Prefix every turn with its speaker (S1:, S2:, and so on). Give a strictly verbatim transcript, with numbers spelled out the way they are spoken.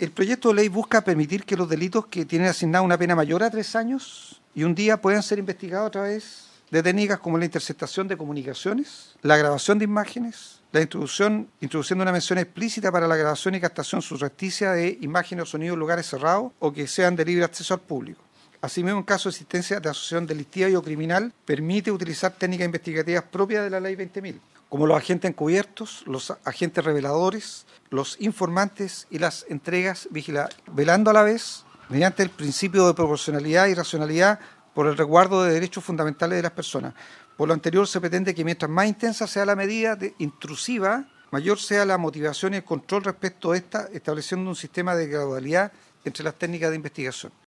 S1: El proyecto de ley busca permitir que los delitos que tienen asignada una pena mayor a tres años y un día puedan ser investigados a través de técnicas como la interceptación de comunicaciones, la grabación de imágenes, la introducción, introduciendo una mención explícita para la grabación y captación surrepticia de imágenes o sonidos en lugares cerrados o que sean de libre acceso al público. Asimismo, en caso de existencia de asociación delictiva y o criminal, permite utilizar técnicas investigativas propias de la Ley veinte mil, como los agentes encubiertos, los agentes reveladores, los informantes y las entregas vigiladas, velando a la vez, mediante el principio de proporcionalidad y racionalidad, por el resguardo de derechos fundamentales de las personas. Por lo anterior, se pretende que mientras más intensa sea la medida de intrusiva, mayor sea la motivación y el control respecto a esta, estableciendo un sistema de gradualidad entre las técnicas de investigación.